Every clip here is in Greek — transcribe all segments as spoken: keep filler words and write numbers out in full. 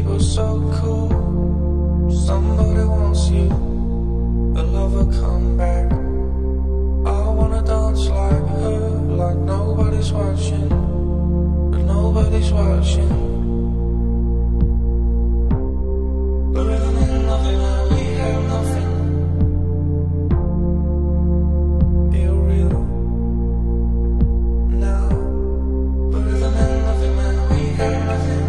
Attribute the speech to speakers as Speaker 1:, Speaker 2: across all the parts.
Speaker 1: People so cool. Somebody wants you. A lover come back. I wanna dance like her, like nobody's watching, but nobody's watching. But living in nothing and we have nothing. Feel real now. But living in nothing and we have nothing.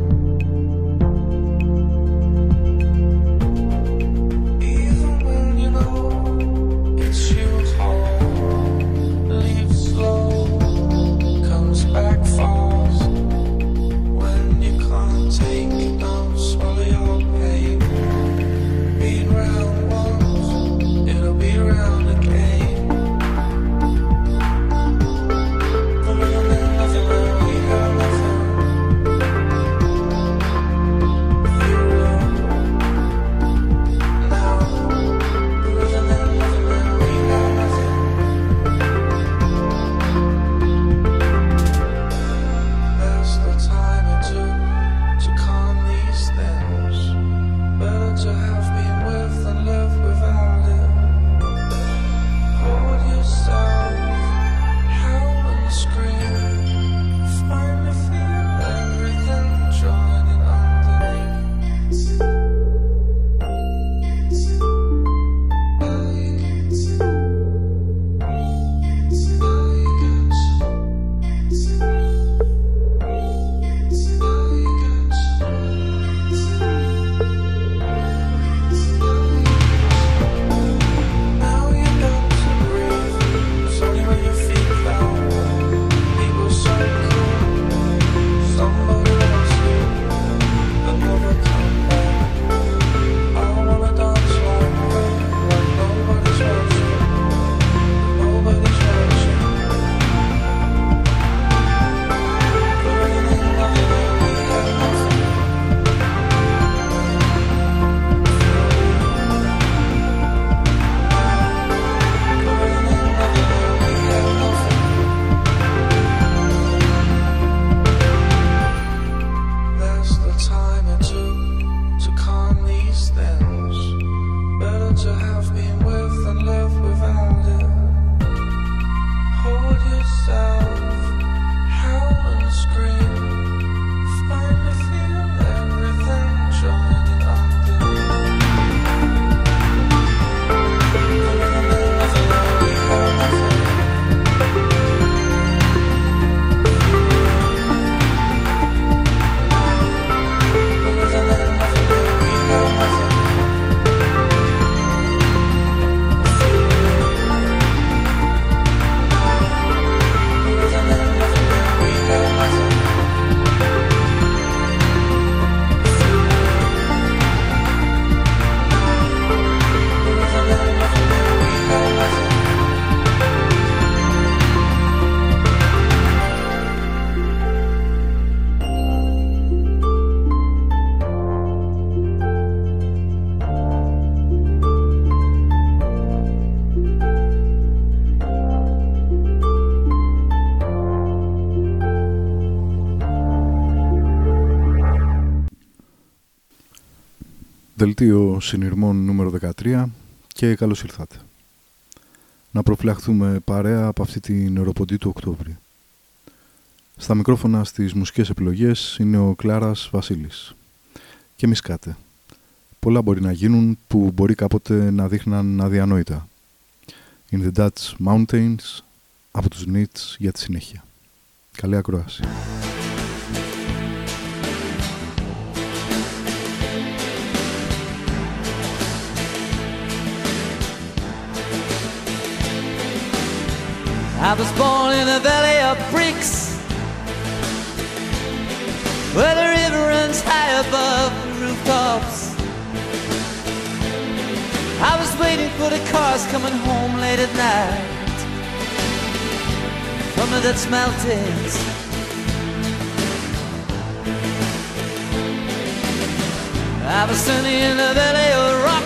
Speaker 1: Even when you know it's you home, leave slow, comes back fast. When you can't take it, don't swallow your pain. Beat round once, it'll be round again. But living in nothing when we have nothing. Feel real now. But living in nothing when we have nothing. That's the time it took to calm these things. Better to have been with than live without it. Hold yourself, howl and scream. Finally feel everything joining underneath. Now you got to breathe. It's only when your feet down. People so cool. Somebody wants you. Another come back. I wanna dance like her, like nobody's watching. Nobody's watching. But living in nothing when we have nothing. But living in nothing when we have nothing. That's the time it took to calm these things. Better to have been with than live without it. Hold yourself, howl and scream. Finally feel everything joining underneath. But living in nothing when we have nothing. But living in nothing when we have nothing. But living in nothing when we have nothing. But living in nothing when we have nothing.
Speaker 2: Δελτίο συνειρμών νούμερο δεκατρία και καλώς ήρθατε. Να προφυλαχθούμε παρέα από αυτή την νεροποντή του Οκτώβρη. Στα μικρόφωνα στις μουσικές επιλογές είναι ο Κλάρας Βασίλης. Και μη σκάτε. Πολλά μπορεί να γίνουν που μπορεί κάποτε να δείχναν αδιανόητα. In the Dutch Mountains από τους Nits για τη συνέχεια. Καλή ακρόαση.
Speaker 3: I was born in a valley of bricks, where the river runs high above the rooftops. I was waiting for the cars coming home late at night from the Dutch mountains. I was standing in a valley of rock,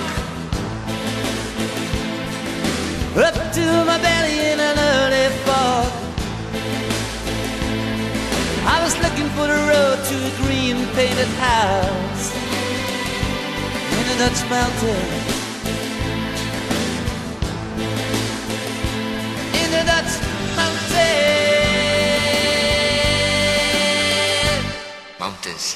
Speaker 3: up to my belly in an early fog. I was looking for the road to a green painted house in the Dutch mountains. In the Dutch mountains.
Speaker 4: Mountains.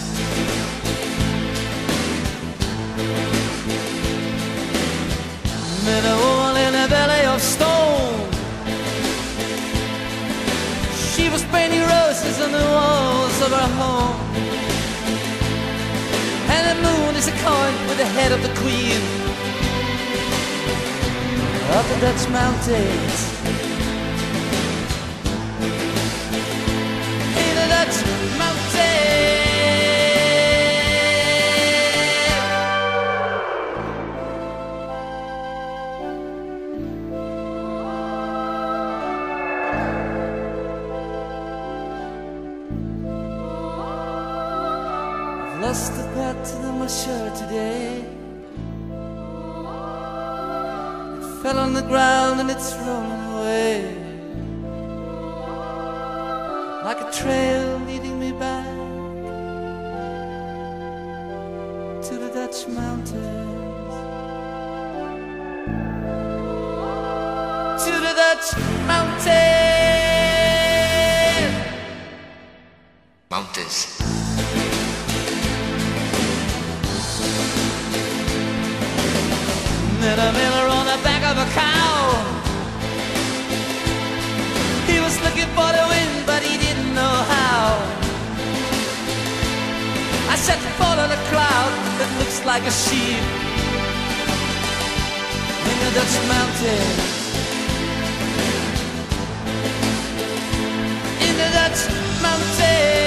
Speaker 3: Met a woman in a belly of stone. She was painting roses on the walls of her home. And the moon is a coin with the head of the queen of the Dutch mountains. In the Dutch mountains. Lost the pattern of my shirt today. It fell on the ground and it's rolling away, like a trail leading me back to the Dutch mountains. To the Dutch mountains.
Speaker 4: Mountains.
Speaker 3: Met a miller on the back of a cow. He was looking for the wind, but he didn't know how. I said, follow the cloud that looks like a sheep in the Dutch mountains. In the Dutch mountains.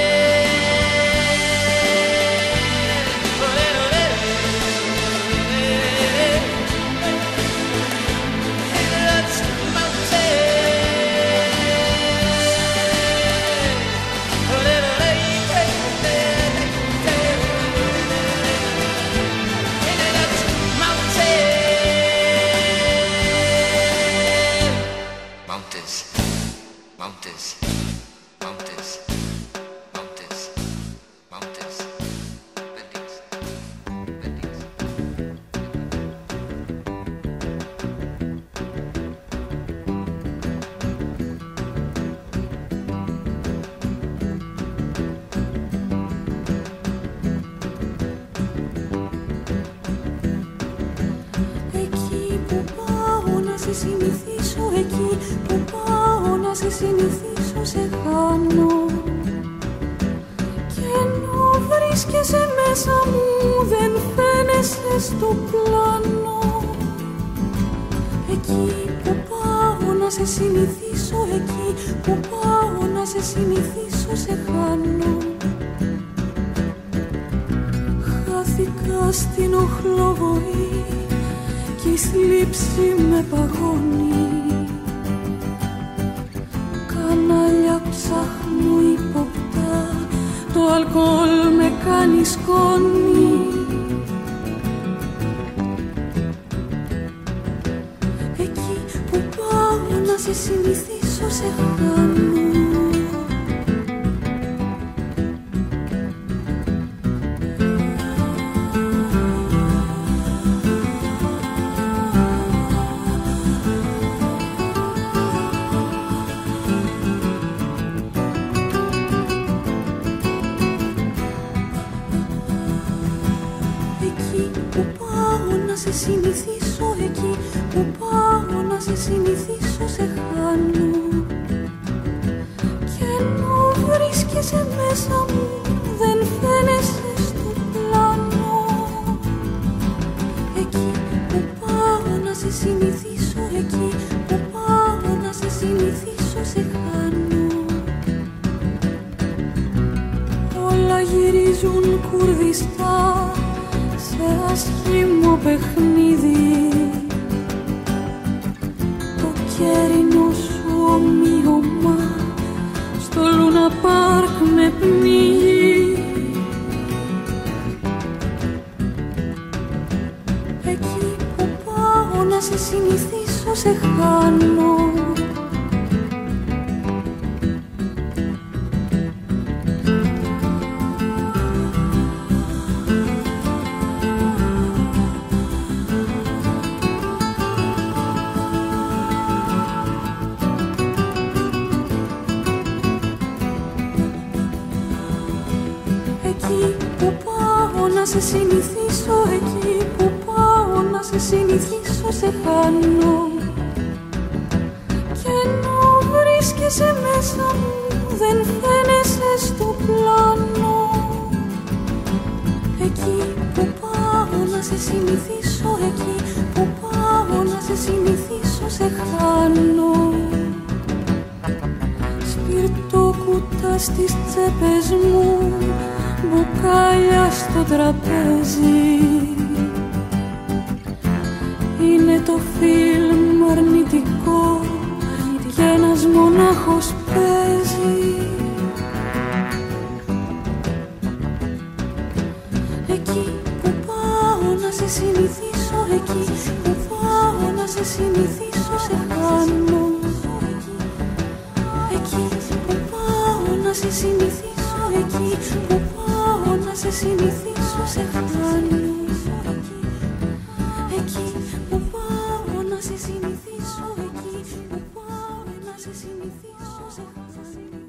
Speaker 5: Συνηθίσω σε χάνω και ενώ βρίσκεσαι μέσα μου δεν φαίνεσαι στο πλάνο. Εκεί που πάω να σε συνηθίσω, εκεί που πάω να σε συνηθίσω σε χάνω. Χάθηκα στην οχλοβοή και η θλίψη με παγώνει. Κανάλια ψάχνω ύποπτα, το αλκοόλ με κάνει σκόνη. Εκεί που πάω να σε συνηθίσω σε χάνω. Συνηθίσω εκεί που πάω να σε συνηθίσω σε χάνω. Και ενώ βρίσκεσαι μέσα μου δεν φαίνεσαι στο πλάνο. Εκεί που πάω να σε συνηθίσω, εκεί που πάω να σε συνηθίσω σε χάνω. Όλα γυρίζουν κουρδιστά σε ασχήμο παιχνίδι. Το κέρινο σου ομοίωμα στο Λούνα Πάρκ με πνίγει. Εκεί που πάω να σε συνηθίσω σε χάνω. σε συνηθίσω εκεί που πάω, να σε συνηθίσω σε χάνω. Και ενώ βρίσκεσαι μέσα μου, δεν φαίνεσαι στο πλάνο. Εκεί που πάω να σε συνηθίσω, εκεί που πάω να σε συνηθίσω σε χάνω. Σπιρτόκουτα στις τσέπες μου, μπουκάλια στο τραπέζι. Είναι το φιλμ αρνητικό κι ένας μονάχος παίζει. Εκεί που πάω να σε συνηθίσω, εκεί που πάω να σε συνηθίσω σε χάνω. Εκεί που πάω να σε συνηθίσω, εκεί που πάω να σε συνηθίσω σε χάνω. Εκεί που πάω να σε συνηθίσω, εκεί που πάω να σε συνηθίσω σε χάνω.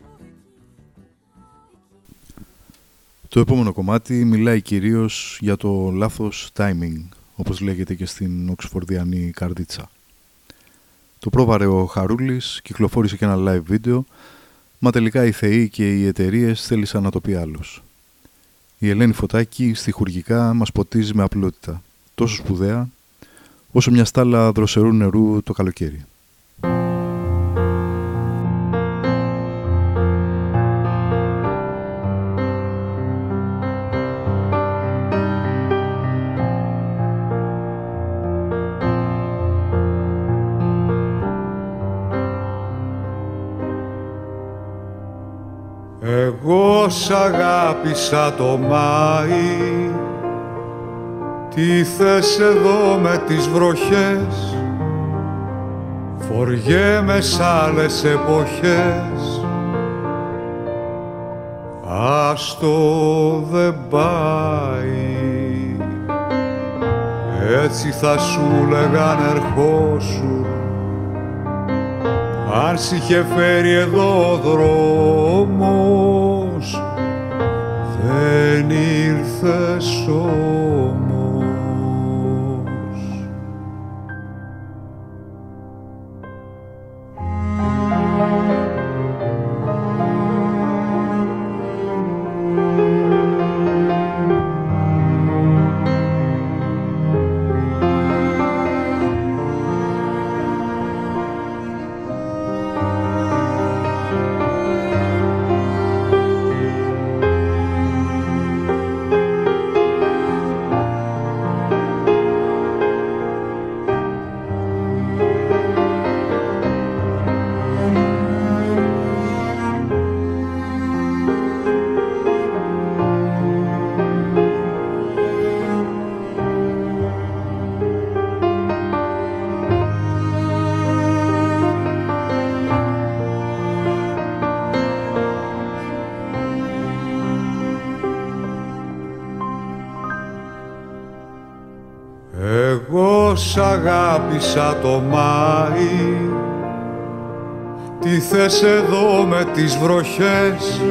Speaker 2: Το επόμενο κομμάτι μιλάει κυρίως για το λάθος timing, όπως λέγεται και στην οξφορδιανή καρδίτσα. Το πρόβαρε ο Χαρούλης, κυκλοφόρησε και ένα live βίντεο, μα τελικά οι θεοί και οι εταιρείες θέλησαν να το πει άλλος. Η Ελένη Φωτάκη στιχουργικά μας ποτίζει με απλότητα, τόσο σπουδαία, όσο μια στάλα δροσερού νερού το καλοκαίρι.
Speaker 4: Εγώ σ' αγάπησα το Μάη, τι θες εδώ με τις βροχές, φοριέμαι σ' άλλες εποχές, άστο δεν πάει. Έτσι θα σου λέγαν ερχόσου, αν σ' είχε φέρει εδώ ο δρόμος, δεν ήρθες όμως. Εγώ σ' αγάπησα το Μάη, τι θες εδώ με τις βροχές,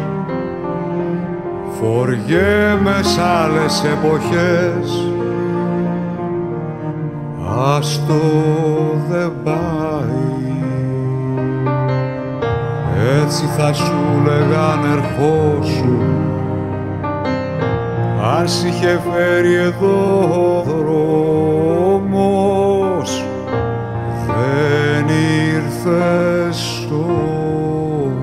Speaker 4: φοριέμαι σ' άλλες εποχές, άστο δεν πάει. Έτσι θα σου λέγαν ερχόσου, αν σ' είχε φέρει εδώ ο δρόμος, δεν ήρθες όμως.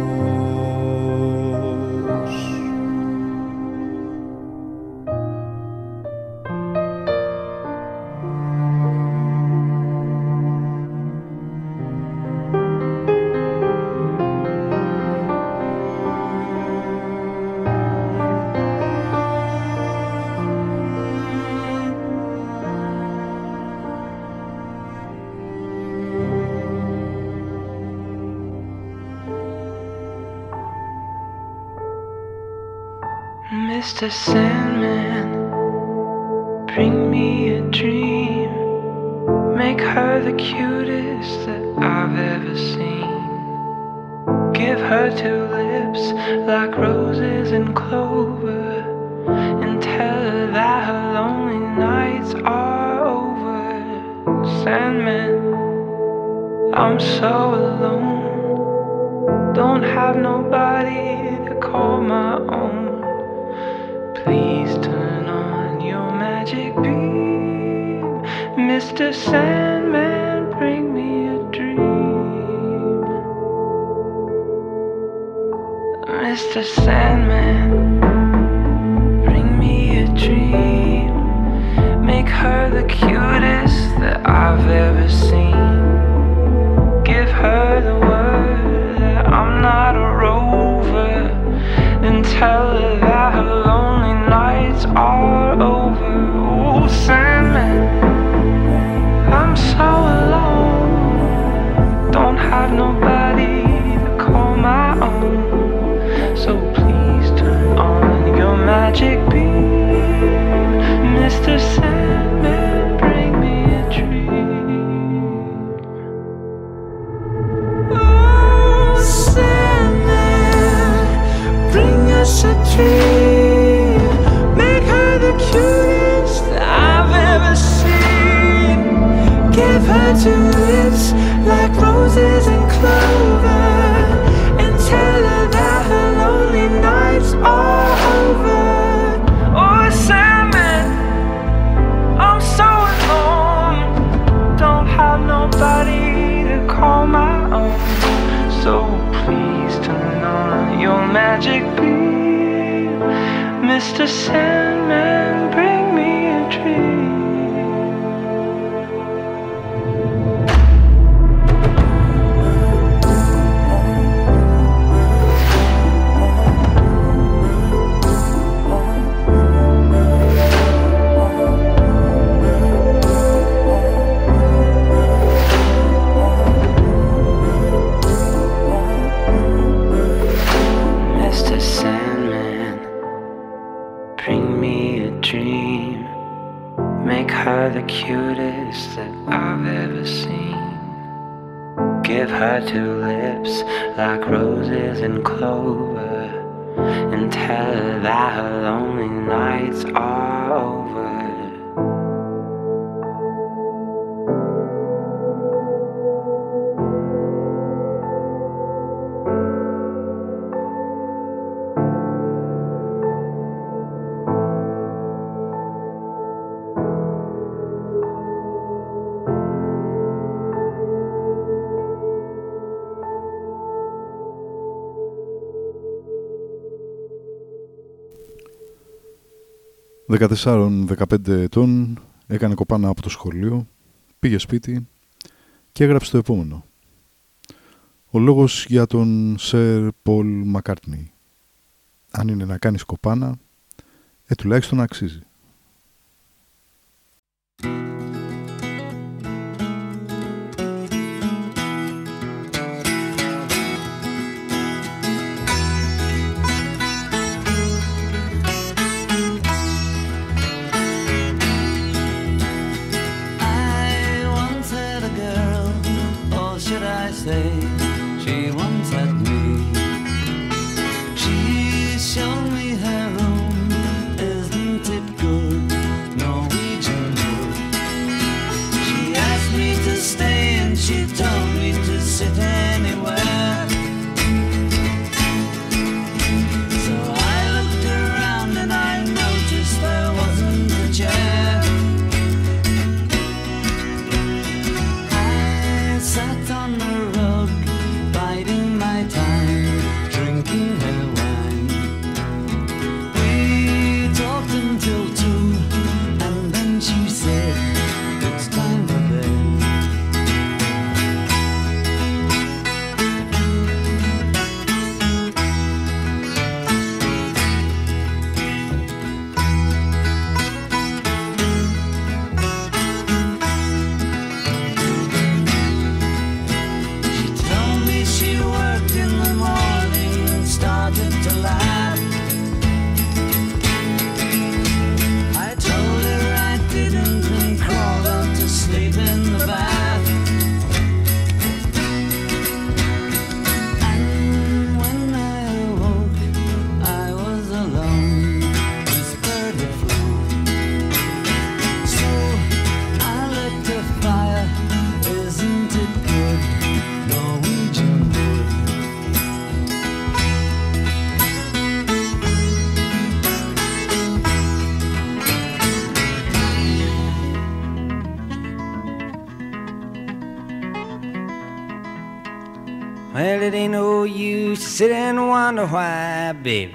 Speaker 3: Mister Sandman, bring me a dream. Make her the cutest that I've ever seen. Give her two lips like roses and clover, and
Speaker 1: I'm so alone. Don't have nobody to call my own. Please turn on your magic beam, Mister Sandman, bring me a dream. Mister Sandman, bring me a dream. Make her the cutest that I've ever seen. Give her the word that I'm not a rover, and tell her that her lonely nights are over. Oh, Sandman, I'm so alone. Don't have nobody to call my own. So please turn on your magic beam, Mister Sandman, bring me a dream. Oh, Sandman, bring us a dream. Make her the cutest that I've ever seen. Give her two lips like roses and clover, and tell her that her lonely nights are over. Oh, Sandman, I'm so alone. Don't have nobody to call my own. So please turn on your magic beam, Mister Sandman, bring me a dream. Mister Sandman, bring me a dream. Make her the cutest that I've ever seen. Give her two lips like roses and clover, and tell her that her lonely nights are over.
Speaker 2: δεκατέσσερα δεκαπέντε ετών, έκανε κοπάνα από το σχολείο, πήγε σπίτι και έγραψε το επόμενο. Ο λόγος για τον Σερ Πολ Μακκάρτνι. Αν είναι να κάνεις κοπάνα, ε, τουλάχιστον αξίζει.
Speaker 3: She wanted me. She showed me her room. Isn't it good?
Speaker 6: And it ain't no use to sit and wonder why, baby,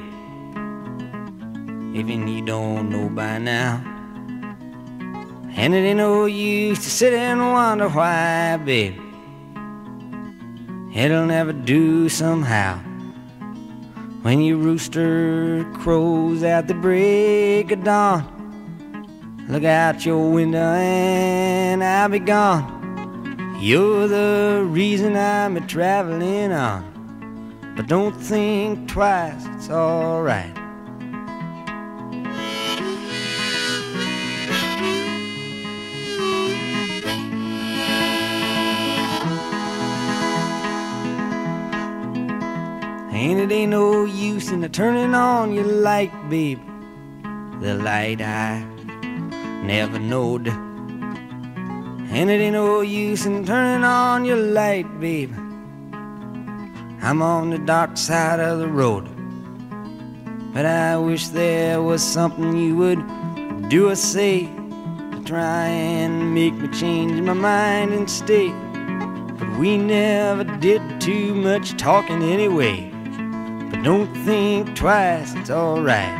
Speaker 6: even you don't know by now. And it ain't no use to sit and wonder why, baby, it'll never do somehow. When your rooster crows at the break of dawn, look out your window and I'll be gone. You're the reason I'm a-traveling on, but don't think twice, it's alright. And it ain't no use in turning on your light, babe, the light I never knowed. And it ain't no use in turning on your light, babe, I'm on the dark side of the road. But I wish there was something you would do or say to try and make me change my mind and stay. But we never did too much talking anyway. But don't think twice, it's alright.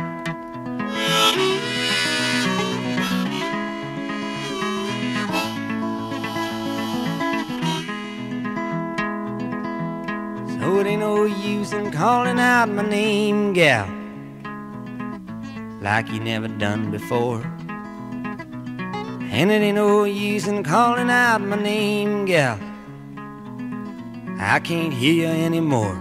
Speaker 6: So it ain't no use in calling out my name, gal, like you never done before. And it ain't no use in calling out my name, gal, I can't hear you anymore.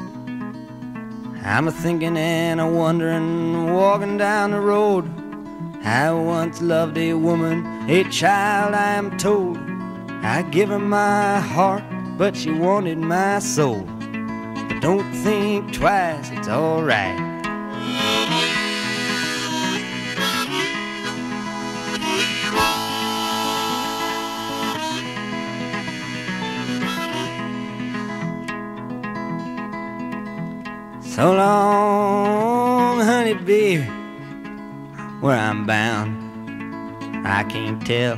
Speaker 6: I'm a-thinking and a-wondering, walking down the road. I once loved a woman, a child I am told. I give her my heart, but she wanted my soul. But don't think twice, it's alright. So long, honey, baby, where I'm bound, I can't tell.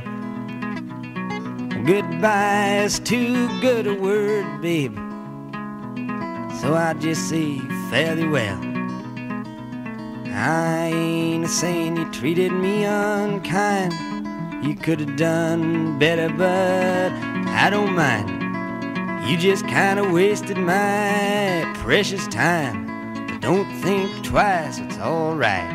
Speaker 6: Goodbye is too good a word, baby, so I just say fare thee well. I ain't saying you treated me unkind, you could have done better, but I don't mind. You just kinda wasted my precious time. But don't think twice, it's alright.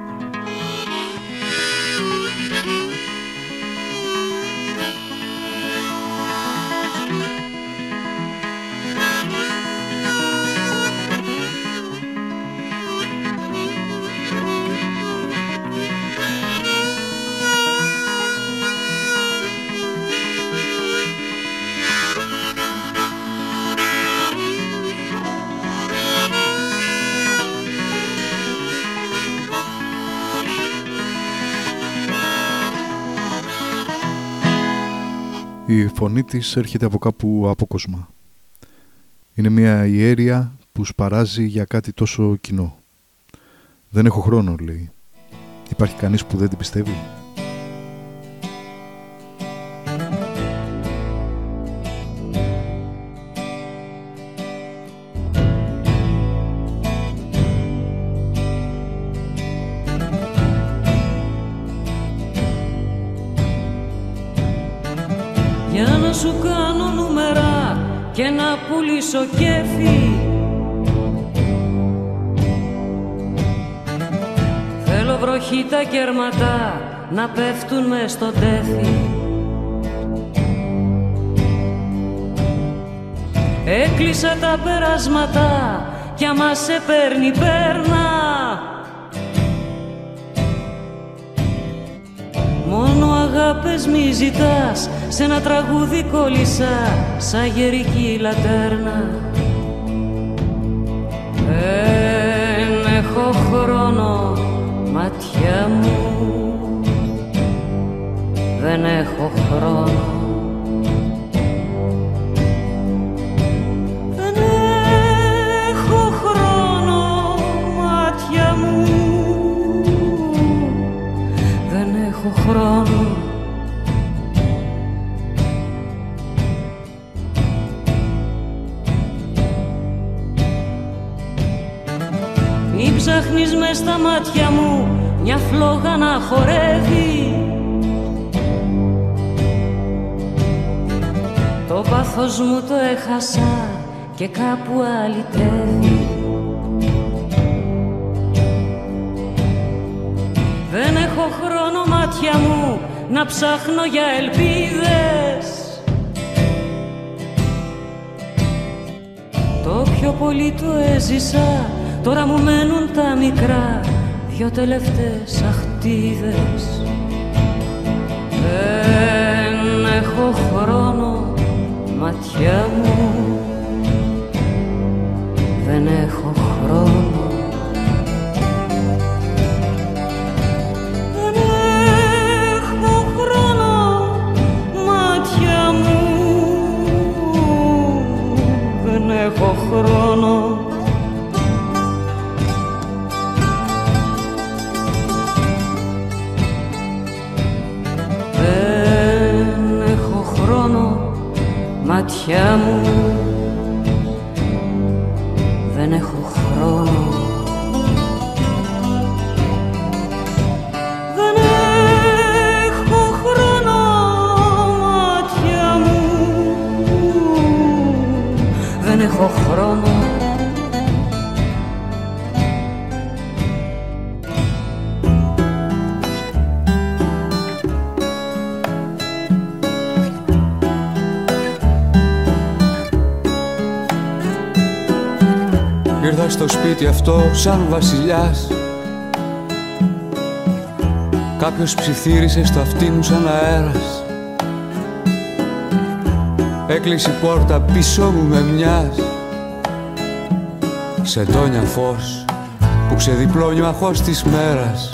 Speaker 2: Η φωνή της έρχεται από κάπου απόκοσμα. Είναι μια ιέρια που σπαράζει για κάτι τόσο κοινό. Δεν έχω χρόνο, λέει. Υπάρχει κανείς που δεν την πιστεύει?
Speaker 7: Για να σου κάνω νούμερα και να πουλήσω κέφι, θέλω βροχή τα κέρματα να πέφτουν μες στο τέφι. Έκλεισα τα περάσματα κι άμα σε παίρνει πέρνα, μόνο αγάπες μη ζητάς, σε ένα τραγούδι κόλλησα σαν γερική λατέρνα. Δεν έχω χρόνο, μάτια μου, δεν έχω χρόνο. Δεν έχω χρόνο, μάτια μου, δεν έχω χρόνο. στα μάτια μου μια φλόγα να χορεύει. Το πάθος μου το έχασα και κάπου αλυτεύει. Δεν έχω χρόνο μάτια μου να ψάχνω για ελπίδες. Το πιο πολύ το έζησα, τώρα μου μένουν τα μικρά δυο τελευταίες αχτίδες. Δεν έχω χρόνο μάτια μου, δεν έχω χρόνο. Δεν έχω χρόνο μάτια μου, δεν έχω χρόνο. Δεν έχω χρόνο μάτια μου, δεν έχω χρόνο. Δεν έχω χρόνο μάτια μου, δεν έχω χρόνο.
Speaker 4: Ήρθα στο σπίτι αυτό σαν βασιλιάς. Κάποιος ψιθύρισε στο αυτί μου σαν αέρας. Έκλεισε η πόρτα πίσω μου με μιας σεντόνια φως που ξεδιπλώνει ο αχώς της μέρας.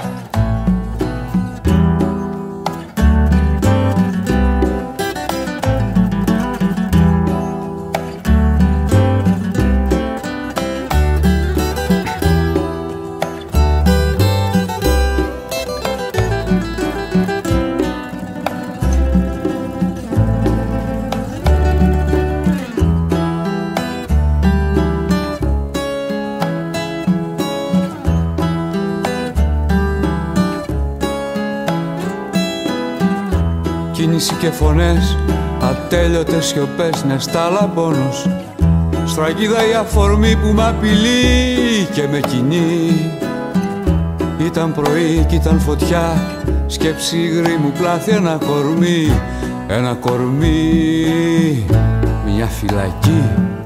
Speaker 4: Κίνηση και φωνές, ατέλειωτες σιωπές, νεστάλα πόνος. Σφραγίδα η αφορμή που μ' απειλεί και με κινεί. Ήταν πρωί κι ήταν φωτιά, σκέψη υγρή μου πλάθη ένα κορμί. Ένα κορμί, μια φυλακή.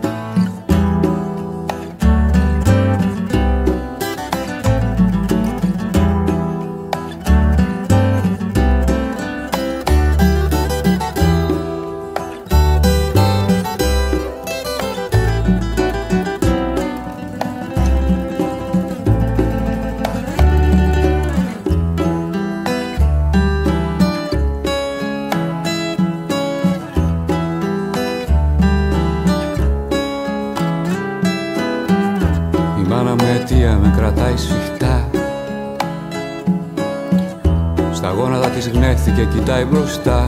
Speaker 4: Σφιχτά στα γόνατα της γνέφθηκε, κοιτάει μπροστά.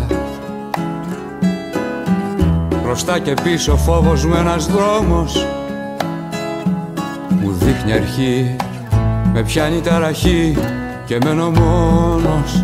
Speaker 4: Μπροστά και πίσω φόβος μου ένας δρόμος μου δείχνει αρχή. Με πιάνει ταραχή και μένω μόνος.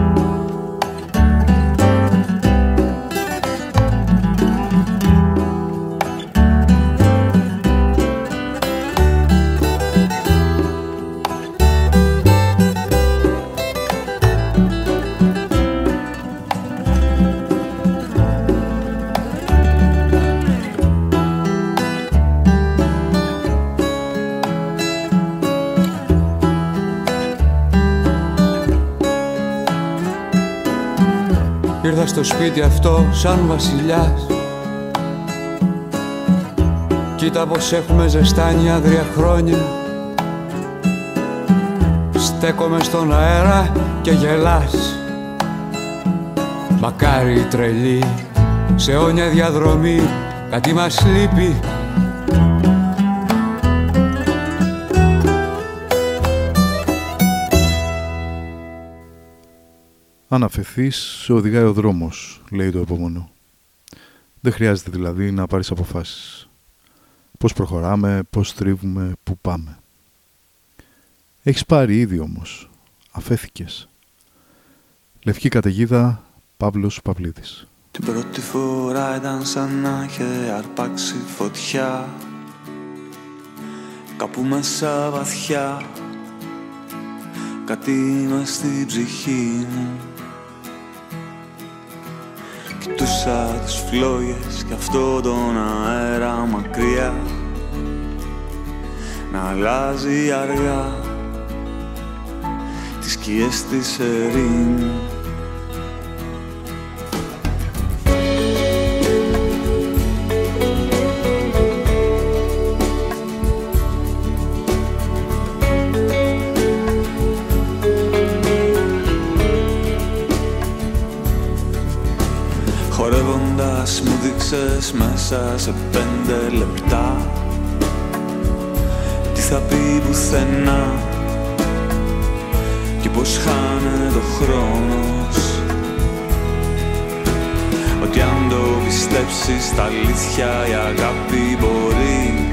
Speaker 4: Ήρθα στο σπίτι αυτό σαν βασιλιάς. Κοίτα πως έχουμε ζεστάνει άγρια χρόνια. Στέκομαι στον αέρα και γελάς. Μακάρι η τρελή σε αιώνια διαδρομή, κάτι μας λείπει.
Speaker 2: Αν αφεθείς, σε οδηγάει ο δρόμος, λέει το επόμενο. Δεν χρειάζεται δηλαδή να πάρεις αποφάσεις. Πώς προχωράμε, πώς στρίβουμε, πού πάμε. Έχεις πάρει ήδη όμως. Αφέθηκες. Λευκή καταιγίδα, Παύλος Παυλίδης.
Speaker 1: Την πρώτη φορά ήταν σαν να είχε αρπάξει φωτιά κάπου μέσα βαθιά. Κάτι μες στην ψυχή μου. Κοιτούσα τις φλόγες και αυτόν τον αέρα μακριά να αλλάζει αργά τις σκιές της ερήμου. Χορεύοντας μου δείξες μέσα σε πέντε λεπτά τι θα πει πουθενά και πως χάνεται ο χρόνος. Ότι αν το πιστέψεις τα αλήθεια η αγάπη μπορεί.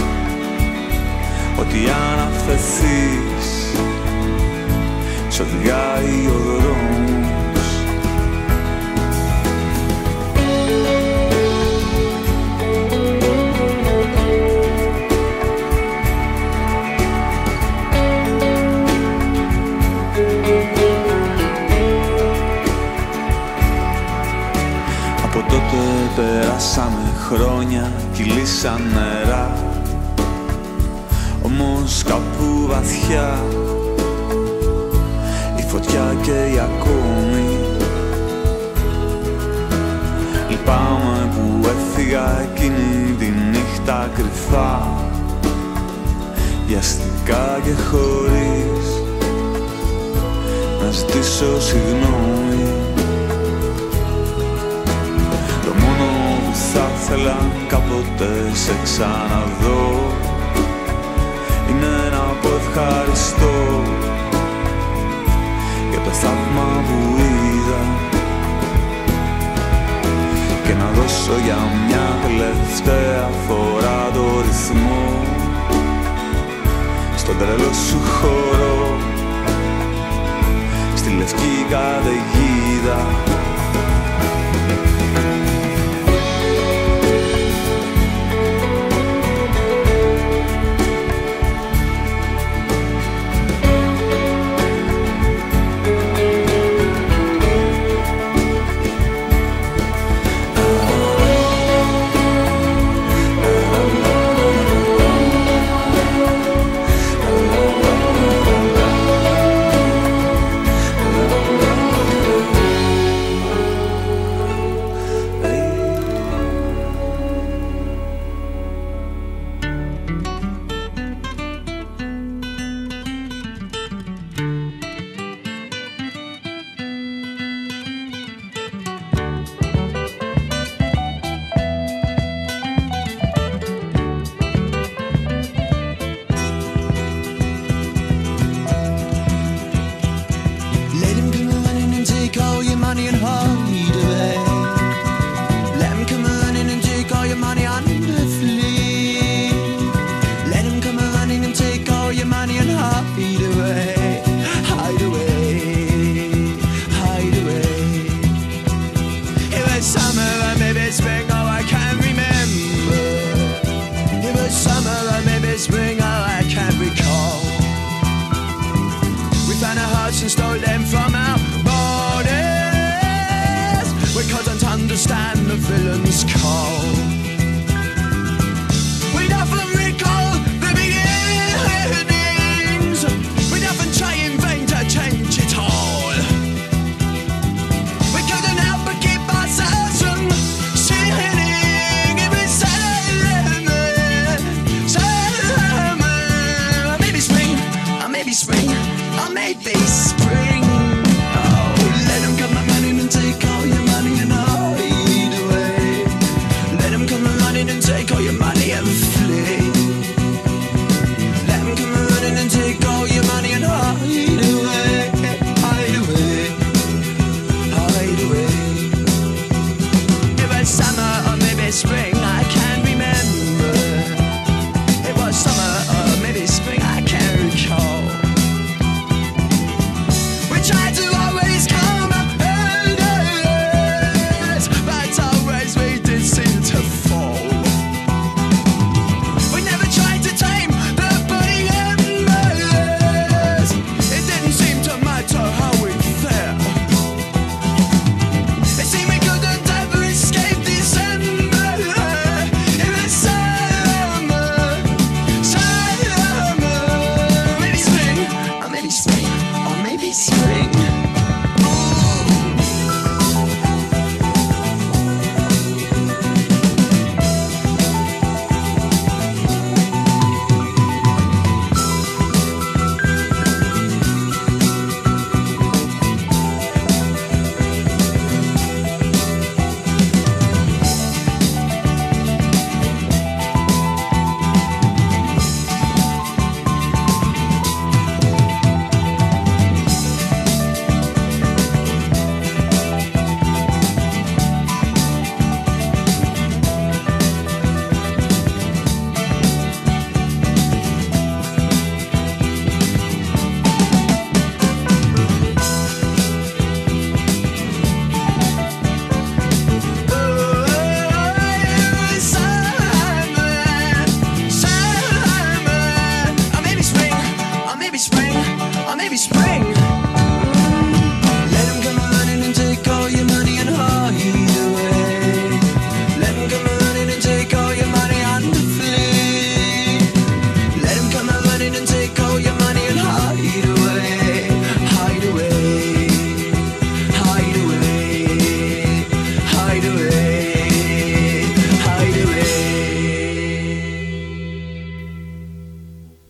Speaker 1: Ότι αν αφαιθείς σ' οδηγάει ο δρόμος. Περάσαμε χρόνια, κυλήσαν νερά. Όμως κάπου βαθιά η φωτιά καίει ακόμη. Λυπάμαι που έφυγα εκείνη τη νύχτα κρυφά, βιαστικά και χωρίς να ζητήσω συγγνώμη. Θα ήθελα κάποτε σε ξαναδώ είναι να πω ευχαριστώ για το θαύμα που είδα και να δώσω για μια τελευταία φορά το ρυθμό στον τρελό σου χώρο, στη λευκή καταιγίδα. Let 'em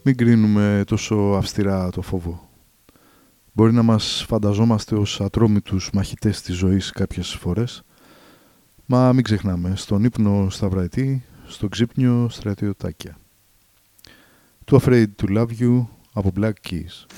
Speaker 2: Μην κρίνουμε τόσο αυστηρά το φόβο. Μπορεί να μας φανταζόμαστε ως ατρόμητους μαχητές της ζωής κάποιες φορές, μα μην ξεχνάμε, στον ύπνο σταυραετή, στο ξύπνιο στρατιωτάκια. Too Afraid to Love You από Black Keys.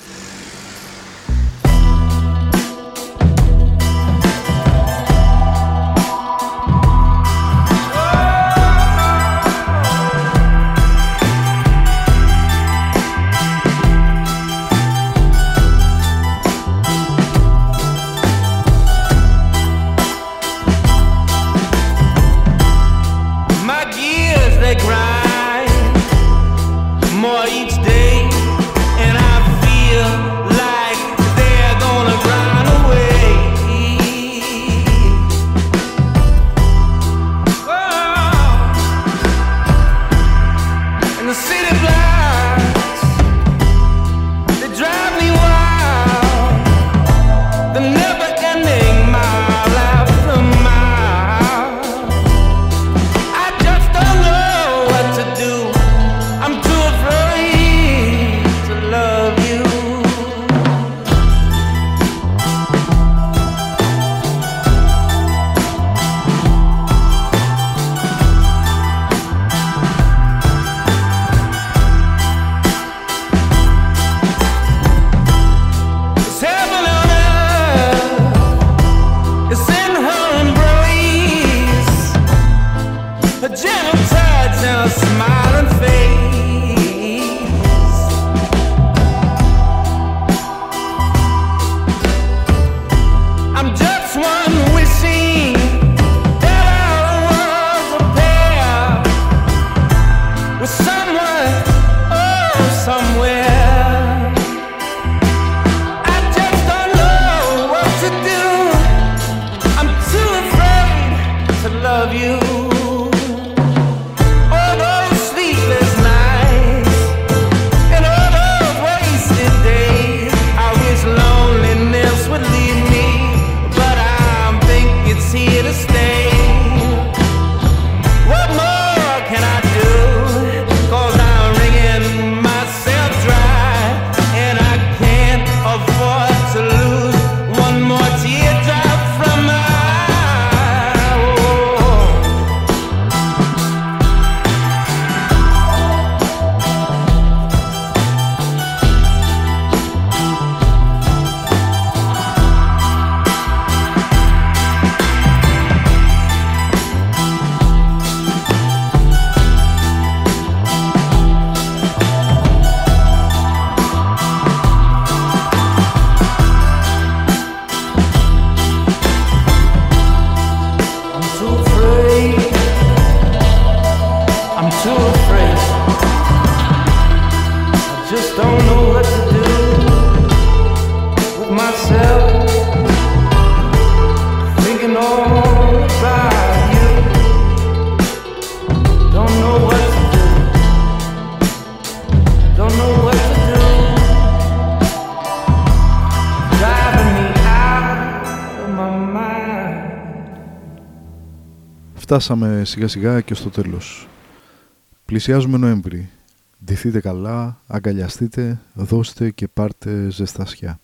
Speaker 2: Φτάσαμε σιγά σιγά και στο τέλος. Πλησιάζουμε Νοέμβρη. Ντυθείτε καλά, αγκαλιαστείτε, δώστε και πάρτε ζεστασιά.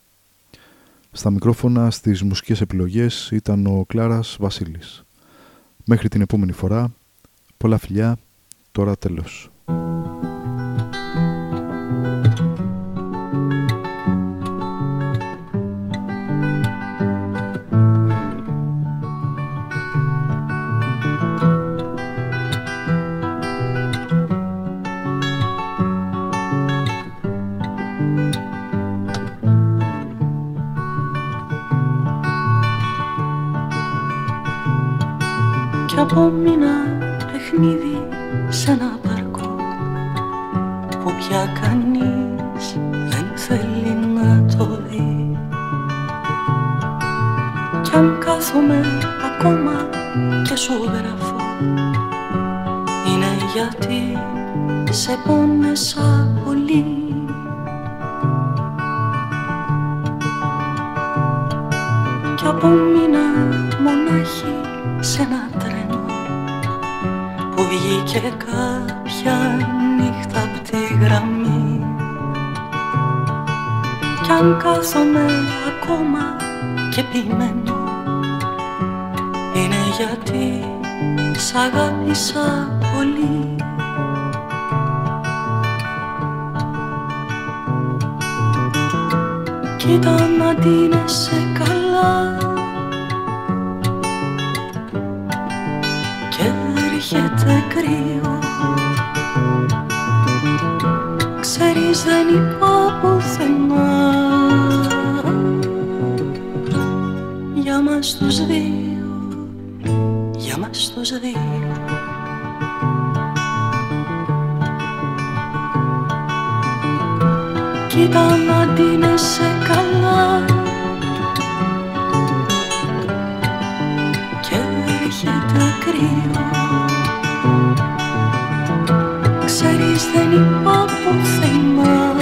Speaker 2: Στα μικρόφωνα στις μουσικές επιλογές ήταν ο Κλάρας Βασίλης. Μέχρι την επόμενη φορά, πολλά φιλιά, τώρα τέλος.
Speaker 5: Κι απόμεινα παιχνίδι σε ένα πάρκο που πια κανείς δεν θέλει να το δει. Κι αν κάθομαι ακόμα και σου γράφω, είναι γιατί σε πόνεσα πολύ. Κι απόμεινα μονάχη σε ένα τρένο που βγήκε κάποια νύχτα απ' τη γραμμή. κι αν κάθομαι ακόμα και επιμένω, είναι γιατί σ' αγάπησα πολύ. Κοίτα να ντύνεσαι καλά και έρχεται κρύο. Ξέρεις δεν είπα πουθενά για μας τους δύο, για μας τους δύο. Κοίτα να ντύνεσαι καλά και έρχεται κρύο. Ξέρεις δεν είπα πουθενά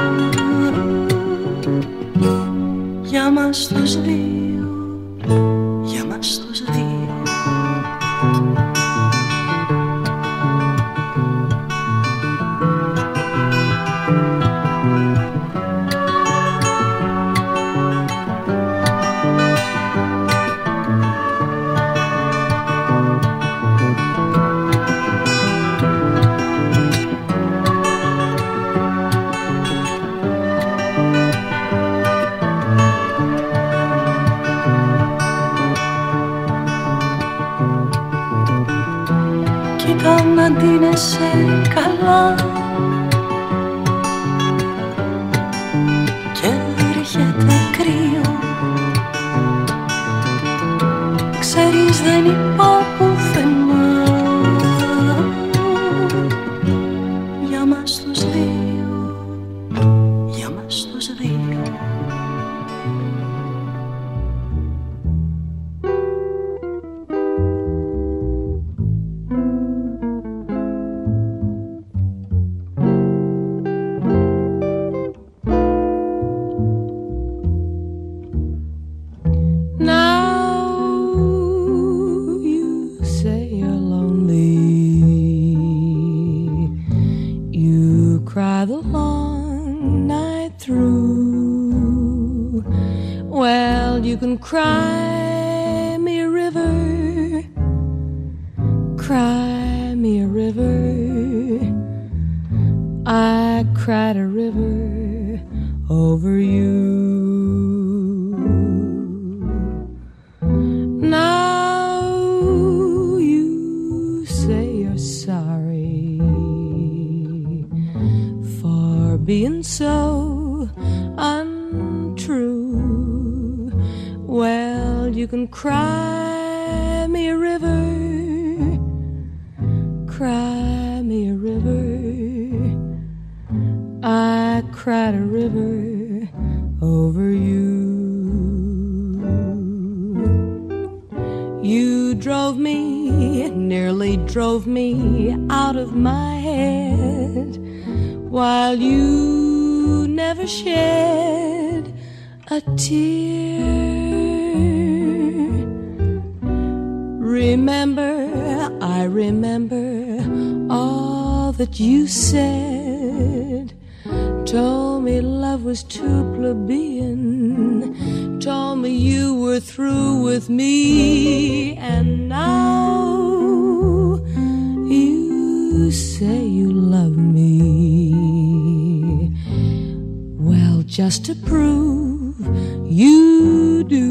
Speaker 5: για μας τους δύο, για μας τους δύο. Να ντύνεσαι καλά και έρχεται κρύο. Ξέρεις δεν είπα πουθενά για μας τους δύο, για μας τους δύο.
Speaker 7: Cry me a river, cry me a river. I cried a river over you. Now you say you're sorry for being so untrue. Well, you can cry me a river, cry me a river. I cried a river over you. You drove me, nearly drove me out of my head, while you never shed a tear. Remember, I remember all that you said. Told me love was too plebeian, told me you were through with me. And now you say you love me. Well, just to prove you do,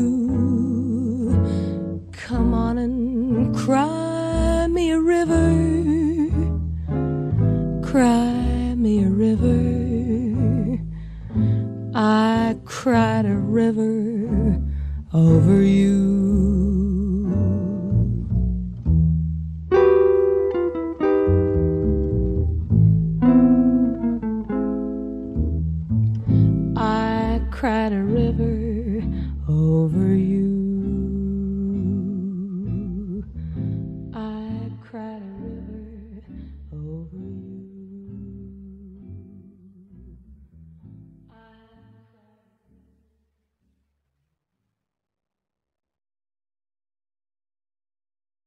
Speaker 7: come on and cry me a river, cry me a river. I cried a river over you.